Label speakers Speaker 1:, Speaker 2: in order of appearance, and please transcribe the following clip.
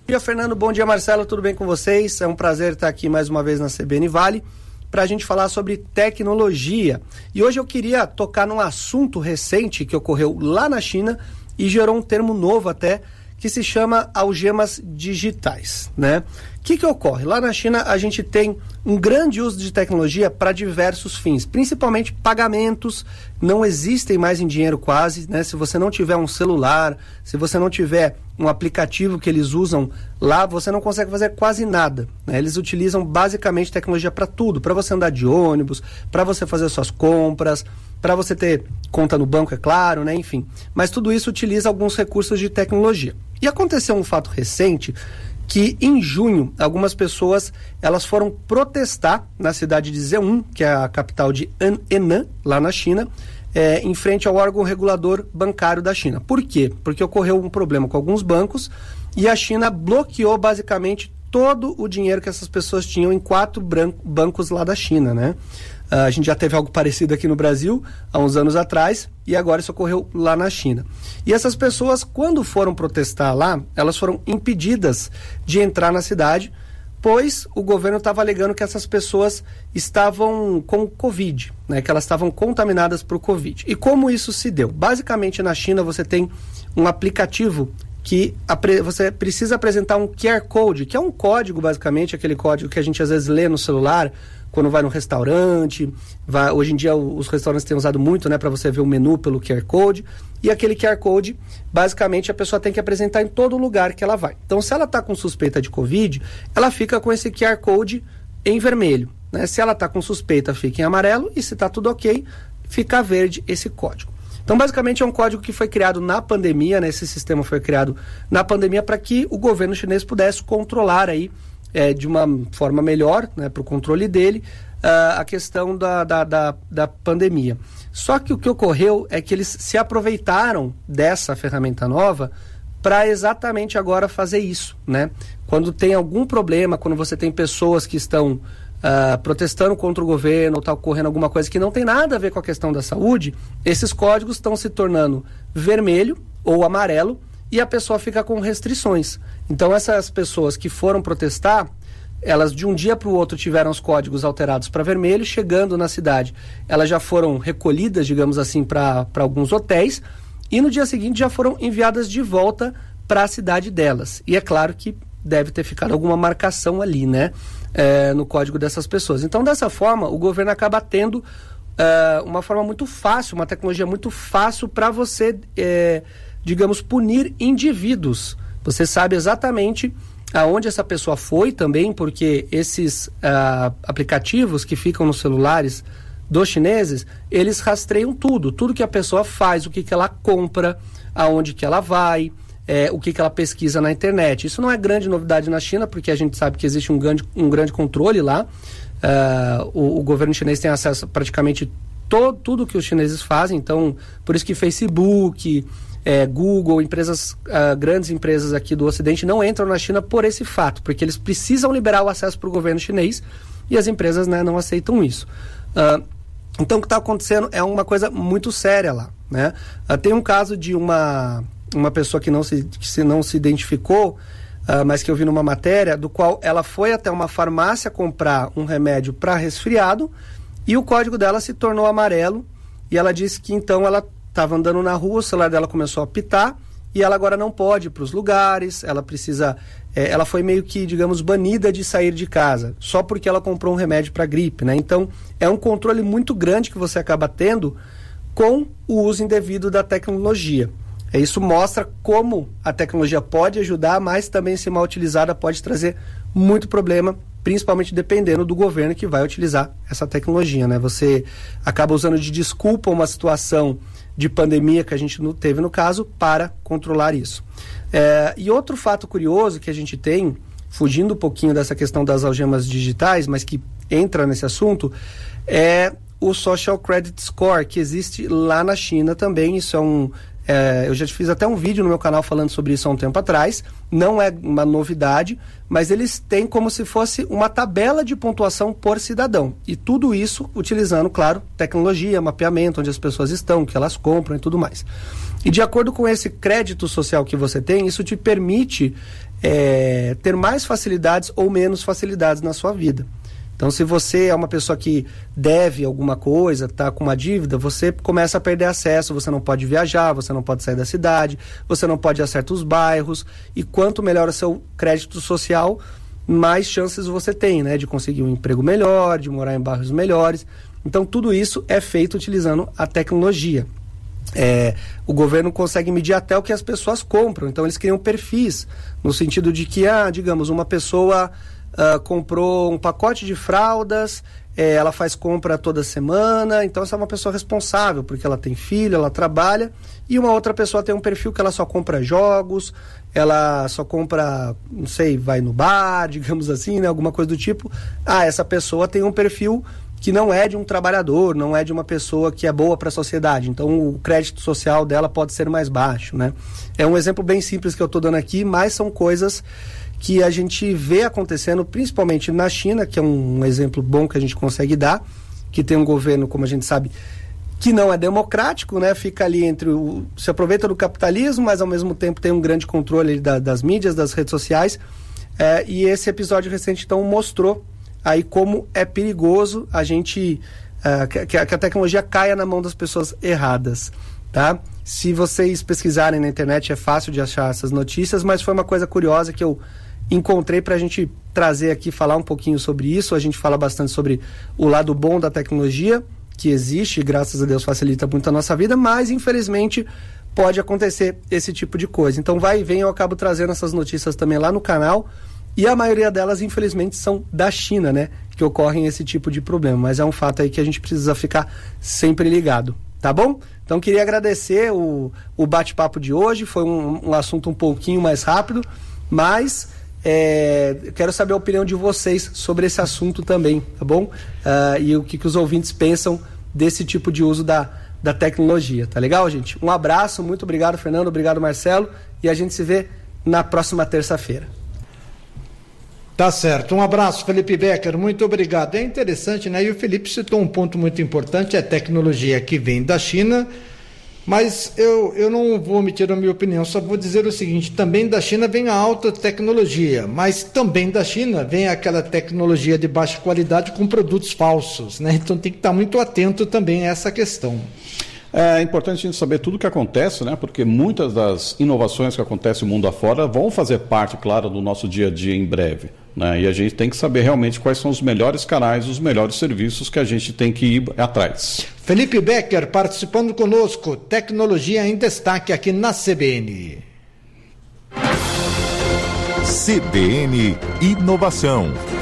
Speaker 1: dia, Fernando. Bom dia, Marcelo. Tudo bem com vocês? É um prazer estar aqui mais uma vez na CBN Vale para a gente falar sobre tecnologia. E hoje eu queria tocar num assunto recente que ocorreu lá na China e gerou um termo novo até, que se chama algemas digitais, né? O que ocorre? Lá na China a gente tem um grande uso de tecnologia para diversos fins, principalmente pagamentos, não existem mais em dinheiro quase, né? Se você não tiver um celular, se você não tiver um aplicativo que eles usam lá, você não consegue fazer quase nada, né? Eles utilizam basicamente tecnologia para tudo, para você andar de ônibus, para você fazer suas compras, para você ter conta no banco, é claro, né? Enfim, mas tudo isso utiliza alguns recursos de tecnologia. E aconteceu um fato recente que em junho algumas pessoas elas foram protestar na cidade de Zhejiang, que é a capital de Henan, lá na China, em frente ao órgão regulador bancário da China. Por quê? Porque ocorreu um problema com alguns bancos e a China bloqueou basicamente todo o dinheiro que essas pessoas tinham em 4 bancos lá da China, né? A gente já teve algo parecido aqui no Brasil há uns anos atrás e agora isso ocorreu lá na China. E essas pessoas, quando foram protestar lá, elas foram impedidas de entrar na cidade, pois o governo estava alegando que essas pessoas estavam com Covid, né, que elas estavam contaminadas por Covid. E como isso se deu? Basicamente na China você tem um aplicativo que você precisa apresentar um QR Code, que é um código basicamente, aquele código que a gente às vezes lê no celular, quando vai no restaurante, hoje em dia os restaurantes têm usado muito, né, para você ver o menu pelo QR Code, e aquele QR Code, basicamente a pessoa tem que apresentar em todo lugar que ela vai. Então, se ela está com suspeita de Covid, ela fica com esse QR Code em vermelho, né? Se ela está com suspeita, fica em amarelo, e se está tudo ok, fica verde esse código. Então, basicamente, é um código que foi criado na pandemia, né? Esse sistema foi criado na pandemia para que o governo chinês pudesse controlar aí, de uma forma melhor, né, para o controle dele, a questão da pandemia. Só que o que ocorreu é que eles se aproveitaram dessa ferramenta nova para exatamente agora fazer isso, né? Quando tem algum problema, quando você tem pessoas que estão protestando contra o governo ou está ocorrendo alguma coisa que não tem nada a ver com a questão da saúde, esses códigos estão se tornando vermelho ou amarelo e a pessoa fica com restrições. Então essas pessoas que foram protestar, elas de um dia para o outro tiveram os códigos alterados para vermelho, chegando na cidade, elas já foram recolhidas, digamos assim, para alguns hotéis, e no dia seguinte já foram enviadas de volta para a cidade delas. E é claro que deve ter ficado alguma marcação ali, né, no código dessas pessoas. Então, dessa forma, o governo acaba tendo uma forma muito fácil, uma tecnologia muito fácil para você, digamos, punir indivíduos. Você sabe exatamente aonde essa pessoa foi também, porque esses aplicativos que ficam nos celulares dos chineses, eles rastreiam tudo que a pessoa faz, o que ela compra, aonde que ela vai, o que ela pesquisa na internet. Isso não é grande novidade na China, porque a gente sabe que existe um grande controle lá. O governo chinês tem acesso a praticamente tudo que os chineses fazem, então por isso que Facebook, Google, grandes empresas aqui do Ocidente não entram na China por esse fato, porque eles precisam liberar o acesso para o governo chinês e as empresas, né, não aceitam isso. Então o que está acontecendo é uma coisa muito séria lá, né? Tem um caso de uma pessoa que não se identificou, mas que eu vi numa matéria, do qual ela foi até uma farmácia comprar um remédio para resfriado e o código dela se tornou amarelo e ela disse que então ela estava andando na rua, o celular dela começou a apitar e ela agora não pode ir para os lugares, ela foi meio que, digamos, banida de sair de casa, só porque ela comprou um remédio para gripe, né? Então, é um controle muito grande que você acaba tendo com o uso indevido da tecnologia. Isso mostra como a tecnologia pode ajudar, mas também, se mal utilizada, pode trazer muito problema, principalmente dependendo do governo que vai utilizar essa tecnologia, né? Você acaba usando de desculpa uma situação de pandemia que a gente teve no caso para controlar isso. E outro fato curioso que a gente tem, fugindo um pouquinho dessa questão das algemas digitais, mas que entra nesse assunto, é o Social Credit Score, que existe lá na China também. Isso eu já fiz até um vídeo no meu canal falando sobre isso há um tempo atrás. Não é uma novidade, mas eles têm como se fosse uma tabela de pontuação por cidadão. E tudo isso utilizando, claro, tecnologia, mapeamento, onde as pessoas estão, o que elas compram e tudo mais. E de acordo com esse crédito social que você tem, isso te permite ter mais facilidades ou menos facilidades na sua vida. Então, se você é uma pessoa que deve alguma coisa, está com uma dívida, você começa a perder acesso, você não pode viajar, você não pode sair da cidade, você não pode ir a certos bairros, e quanto melhor o seu crédito social, mais chances você tem, né, de conseguir um emprego melhor, de morar em bairros melhores. Então, tudo isso é feito utilizando a tecnologia. O governo consegue medir até o que as pessoas compram, então eles criam perfis, no sentido de que, digamos, uma pessoa comprou um pacote de fraldas, ela faz compra toda semana, então essa é uma pessoa responsável, porque ela tem filho, ela trabalha, e uma outra pessoa tem um perfil que ela só compra jogos, ela só compra, não sei, vai no bar, digamos assim, né, alguma coisa do tipo. Essa pessoa tem um perfil que não é de um trabalhador, não é de uma pessoa que é boa para a sociedade, então o crédito social dela pode ser mais baixo, né? É um exemplo bem simples que eu estou dando aqui, mas são coisas que a gente vê acontecendo, principalmente na China, que é um exemplo bom que a gente consegue dar, que tem um governo, como a gente sabe, que não é democrático, né? Fica ali se aproveita do capitalismo, mas ao mesmo tempo tem um grande controle das mídias, das redes sociais, e esse episódio recente então mostrou aí como é perigoso a gente que a tecnologia caia na mão das pessoas erradas, tá? Se vocês pesquisarem na internet é fácil de achar essas notícias, mas foi uma coisa curiosa que eu encontrei para a gente trazer aqui, falar um pouquinho sobre isso. A gente fala bastante sobre o lado bom da tecnologia, que existe, graças a Deus facilita muito a nossa vida, mas infelizmente pode acontecer esse tipo de coisa. Então vai e vem, eu acabo trazendo essas notícias também lá no canal, e a maioria delas infelizmente são da China, né, que ocorrem esse tipo de problema, mas é um fato aí que a gente precisa ficar sempre ligado, tá bom? Então queria agradecer o bate-papo de hoje, foi um assunto um pouquinho mais rápido, mas quero saber a opinião de vocês sobre esse assunto também, tá bom? E o que os ouvintes pensam desse tipo de uso da tecnologia, tá legal, gente? Um abraço, muito obrigado, Fernando, obrigado, Marcelo, e a gente se vê na próxima terça-feira.
Speaker 2: Tá certo, um abraço, Felipe Becker, muito obrigado. É interessante, né? E o Felipe citou um ponto muito importante, a tecnologia que vem da China, mas eu não vou omitir a minha opinião, só vou dizer o seguinte: também da China vem a alta tecnologia, mas também da China vem aquela tecnologia de baixa qualidade com produtos falsos, né? Então tem que estar muito atento também a essa questão.
Speaker 3: É importante a gente saber tudo o que acontece, né? Porque muitas das inovações que acontecem no mundo afora vão fazer parte, claro, do nosso dia a dia em breve, né? E a gente tem que saber realmente quais são os melhores canais, os melhores serviços que a gente tem que ir atrás.
Speaker 2: Felipe Becker participando conosco, Tecnologia em Destaque aqui na CBN.
Speaker 4: CBN Inovação.